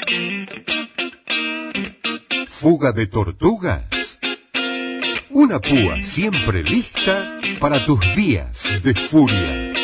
Fuga de tortugas. Una púa siempre lista para tus días de furia.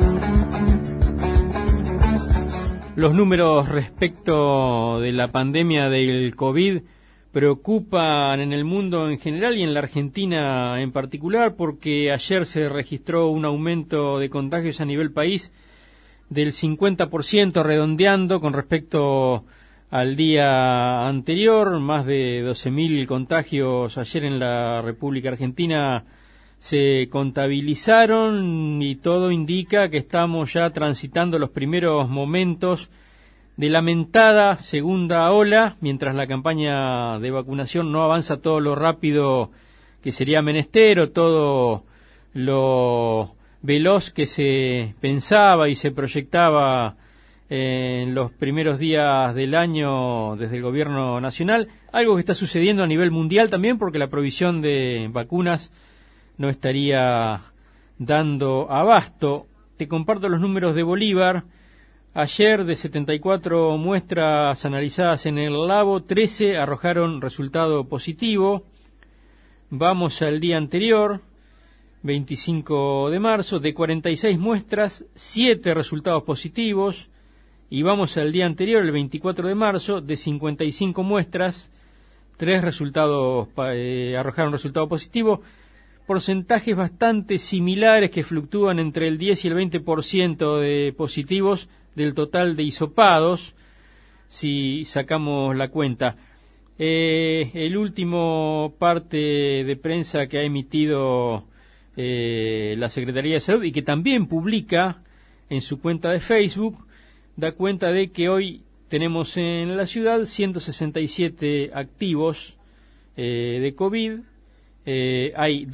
Los números respecto de la pandemia del COVID preocupan en el mundo en general y en la Argentina en particular, porque ayer se registró un aumento de contagios a nivel país del 50%, redondeando con respecto al día anterior. Más de 12.000 contagios ayer en la República Argentina se contabilizaron y todo indica que estamos ya transitando los primeros momentos de lamentada segunda ola, mientras la campaña de vacunación no avanza todo lo rápido que sería menester o todo lo veloz que se pensaba y se proyectaba en los primeros días del año desde el gobierno nacional, algo que está sucediendo a nivel mundial también, porque la provisión de vacunas no estaría dando abasto. Te comparto los números de Bolívar. Ayer, de 74 muestras analizadas en el labo, 13 arrojaron resultado positivo. Vamos al día anterior, 25 de marzo, de 46 muestras, 7 resultados positivos. Y vamos al día anterior, el 24 de marzo, de 55 muestras, 3 resultados arrojaron resultado positivo. Porcentajes bastante similares que fluctúan entre el 10 y el 20% de positivos del total de hisopados, si sacamos la cuenta. El último parte de prensa que ha emitido la Secretaría de Salud y que también publica en su cuenta de Facebook, da cuenta de que hoy tenemos en la ciudad 167 activos de COVID. Hay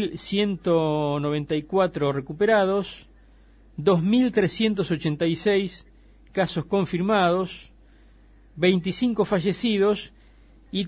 2.194 recuperados, 2.386 casos confirmados, 25 fallecidos y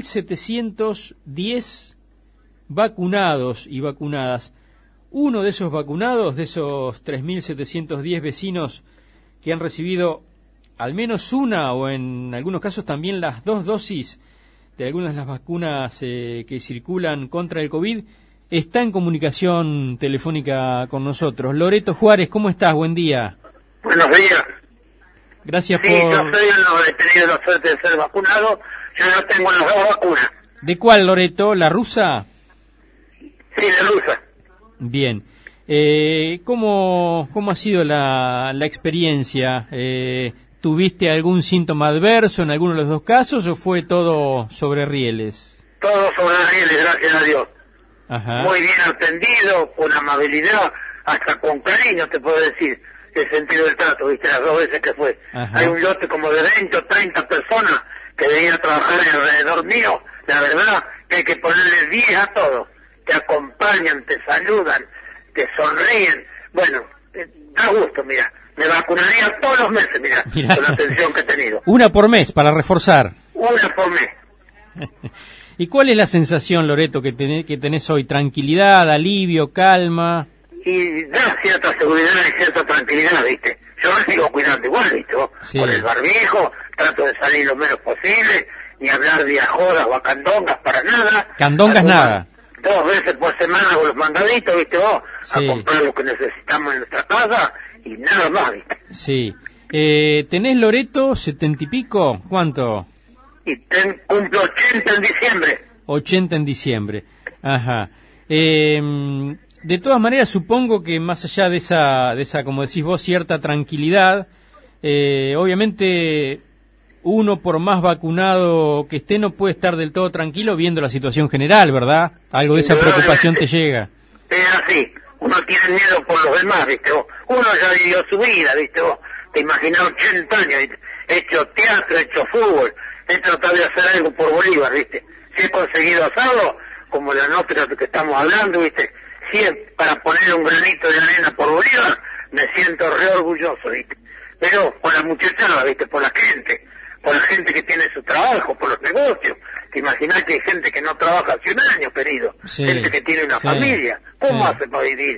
3.710 vacunados y vacunadas. Uno de esos vacunados, de esos 3.710 vecinos que han recibido al menos una o en algunos casos también las 2 dosis de algunas de las vacunas que circulan contra el COVID, está en comunicación telefónica con nosotros. Loreto Juárez, ¿cómo estás? Buen día. Buenos días. Gracias sí, por... yo he tenido la suerte de ser vacunado, yo ya tengo las 2 vacunas. ¿De cuál, Loreto? ¿La rusa? Sí, la rusa. Bien. ¿Cómo ha sido la experiencia? ¿Tuviste algún síntoma adverso en alguno de los dos casos o fue todo sobre rieles? Todo sobre rieles, gracias a Dios. Ajá. Muy bien atendido, con amabilidad, hasta con cariño te puedo decir, el sentido del trato, viste, las 2 veces que fue. Ajá. Hay un lote como de 20 o 30 personas que venían a trabajar alrededor mío, la verdad que hay que ponerle 10 a todos, te acompañan, te saludan, te sonríen, bueno, da gusto, mira. Me vacunaría todos los meses, mirá, con la atención que he tenido. Una por mes, para reforzar. Una por mes. ¿Y cuál es la sensación, Loreto, que tenés hoy? ¿Tranquilidad, alivio, calma? Y da cierta seguridad y cierta tranquilidad, ¿viste? Yo me sigo cuidando igual, ¿viste? Sí. Con el barbijo, trato de salir lo menos posible, ni hablar de jodas o a candongas para nada. ¿Candongas nada? 2 veces por semana hago los mandaditos, ¿viste vos? Sí. A comprar lo que necesitamos en nuestra casa y nada más, ¿viste? Sí. ¿Tenés, Loreto, 70 y pico? ¿Cuánto? Y cumplo 80 en diciembre. 80 en diciembre. Ajá. De todas maneras, supongo que más allá de esa, como decís vos, cierta tranquilidad, obviamente uno por más vacunado que esté no puede estar del todo tranquilo viendo la situación general, ¿verdad? Algo de esa preocupación te llega. Es así. Uno tiene miedo por los demás, ¿viste vos? Uno ya vivió su vida, ¿viste vos? Te imaginás 80 años, ¿viste? He hecho teatro, he hecho fútbol, he tratado de hacer algo por Bolívar, ¿viste? Si he conseguido asado, como la nota que estamos hablando, ¿viste? Si es para poner un granito de arena por Bolívar, me siento re orgulloso, ¿viste? Pero por la muchachada, ¿viste? Por la gente que tiene su trabajo, por los negocios. Te imaginás que hay gente que no trabaja hace un año, querido. Sí, gente que tiene una familia. ¿Cómo hace para vivir?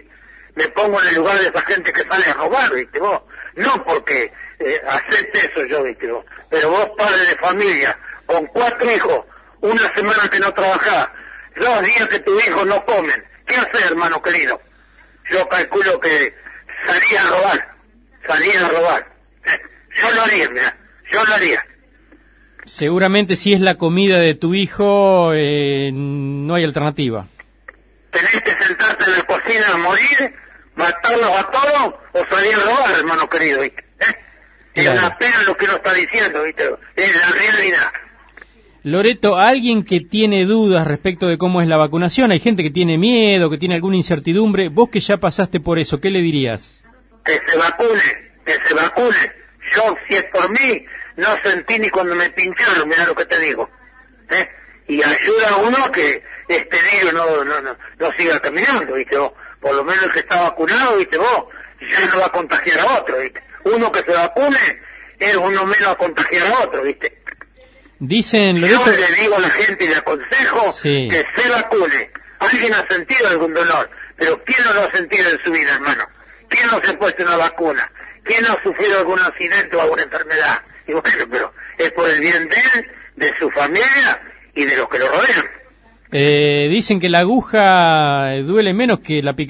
me pongo en el lugar de esa gente que sale a robar, ¿viste vos? No porque acepte eso yo, ¿viste vos? Pero vos, padre de familia, con 4 hijos, una semana que no trabajás, 2 días que tus hijos no comen, ¿qué haces, hermano querido? Yo calculo que salía a robar. Yo lo haría, mira, yo lo haría. Seguramente si es la comida de tu hijo, no hay alternativa. Tenés que sentarte en la cocina a morir, matarlos a todos, o salir a robar, hermano querido, ¿viste? Claro. Es una pena lo que uno está diciendo, ¿viste? Es la realidad. Loreto, alguien que tiene dudas respecto de cómo es la vacunación, hay gente que tiene miedo, que tiene alguna incertidumbre, vos que ya pasaste por eso, ¿qué le dirías? Que se vacune. Yo, si es por mí, no sentí ni cuando me pincharon, mirá lo que te digo. Y ayuda a uno que este virus no siga caminando, ¿viste vos? Por lo menos el que está vacunado, ¿viste vos? Ya no va a contagiar a otro, ¿viste? Uno que se vacune es uno menos a contagiar a otro, ¿viste? Dicen, Loreto... Yo le digo a la gente y le aconsejo que se vacune. Alguien ha sentido algún dolor, pero ¿quién no lo ha sentido en su vida, hermano? ¿Quién no se ha puesto una vacuna? ¿Quién no ha sufrido algún accidente o alguna enfermedad? Y bueno, pero es por el bien de él, de su familia y de los que lo rodean. Dicen que la aguja duele menos que la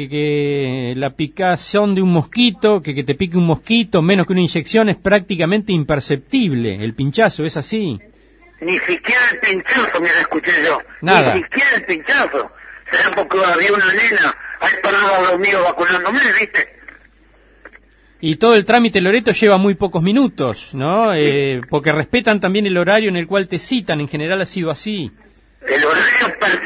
picación de un mosquito, que te pique un mosquito, menos que una inyección, es prácticamente imperceptible. El pinchazo, ¿es así? Ni siquiera el pinchazo, mira, escuché yo. Nada. Ni siquiera el pinchazo. Será porque había una nena ahí parada a los míos vacunándome, ¿viste? Y todo el trámite, Loreto, lleva muy pocos minutos, ¿no? Porque respetan también el horario en el cual te citan, en general ha sido así. El horario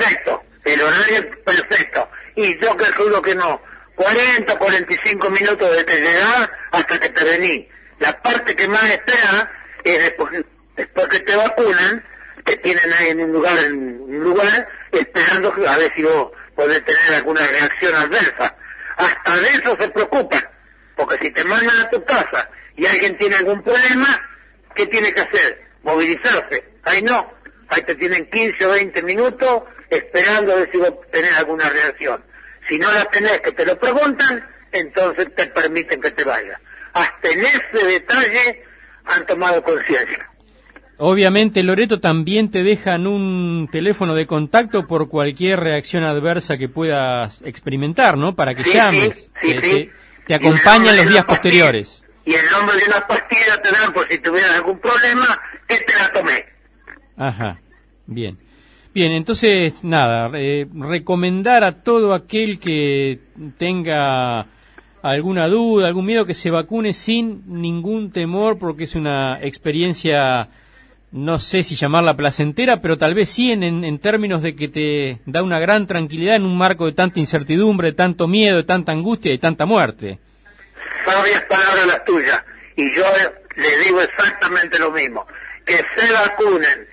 es perfecto, y yo calculo que no, 40, 45 minutos de te llegar hasta que te venís. La parte que más espera es después que te vacunan, te tienen ahí en un lugar esperando a ver si vos podés tener alguna reacción adversa. Hasta de eso se preocupan, porque si te mandan a tu casa y alguien tiene algún problema, ¿qué tiene que hacer? Movilizarse. Ahí no. Ahí te tienen 15 o 20 minutos esperando a ver si vos tenés alguna reacción. Si no la tenés, que te lo preguntan, entonces te permiten que te vayas. Hasta en ese detalle han tomado conciencia. Obviamente, Loreto, también te dejan un teléfono de contacto por cualquier reacción adversa que puedas experimentar, ¿no? Para que llames. Sí. Te acompañan los días posteriores. Y el nombre de una pastilla te dan por si tuvieras algún problema, que te la tomé. Ajá, bien. Bien, entonces, nada, recomendar a todo aquel que tenga alguna duda, algún miedo, que se vacune sin ningún temor, porque es una experiencia, no sé si llamarla placentera, pero tal vez sí en términos de que te da una gran tranquilidad en un marco de tanta incertidumbre, de tanto miedo, de tanta angustia y de tanta muerte. Sabias palabras las tuyas, y yo le digo exactamente lo mismo, que se vacunen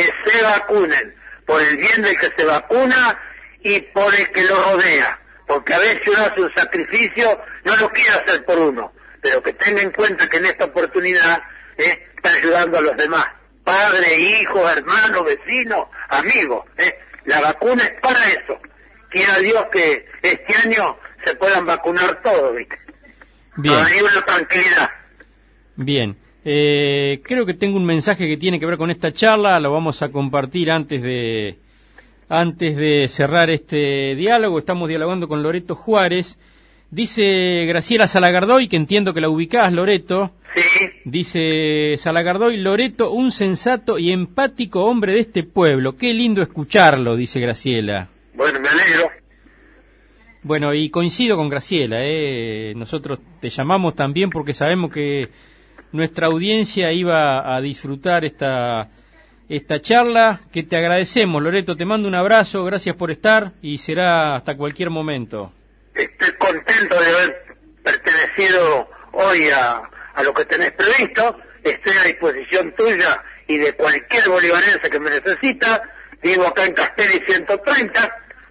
por el bien del que se vacuna y por el que lo rodea, porque a veces uno hace un sacrificio, no lo quiere hacer por uno, pero que tenga en cuenta que en esta oportunidad está ayudando a los demás, padre, hijo, hermano, vecino, amigo. La vacuna es para eso. Quiera Dios que este año se puedan vacunar todos, ¿viste? Bien. Para una tranquilidad. Bien. Creo que tengo un mensaje que tiene que ver con esta charla, lo vamos a compartir antes de cerrar este diálogo. Estamos dialogando con Loreto Juárez. Dice Graciela Salagardoy, que entiendo que la ubicás, Loreto. Sí. Dice Salagardoy: Loreto, un sensato y empático hombre de este pueblo. Qué lindo escucharlo, dice Graciela. Bueno, me alegro. Bueno, y coincido con Graciela, nosotros te llamamos también porque sabemos que nuestra audiencia iba a disfrutar esta charla, que te agradecemos, Loreto. Te mando un abrazo, gracias por estar y será hasta cualquier momento. Estoy contento de haber pertenecido hoy a lo que tenés previsto. Estoy a disposición tuya y de cualquier bolivarense que me necesita. Vivo acá en Castelli 130,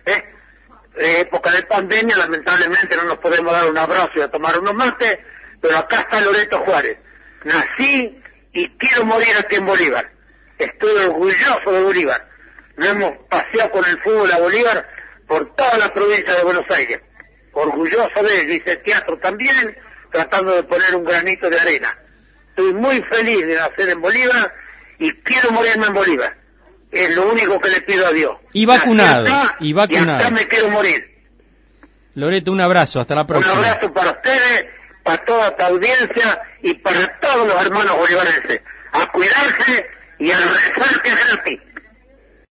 época de pandemia, lamentablemente no nos podemos dar un abrazo y a tomar unos mates, pero acá está Loreto Juárez. Nací y quiero morir aquí en Bolívar. Estoy orgulloso de Bolívar. Nos hemos paseado con el fútbol a Bolívar por toda la provincia de Buenos Aires. orgulloso de él, hice teatro también, tratando de poner un granito de arena. Estoy muy feliz de nacer en Bolívar y quiero morirme en Bolívar. Es lo único que le pido a Dios. Y vacunado, y acá vacunado. me quiero morir. Loreto, un abrazo, hasta la próxima. Un abrazo para ustedes, para toda esta audiencia y para todos los hermanos bolivarenses. A cuidarse y a rezar, que es gratis.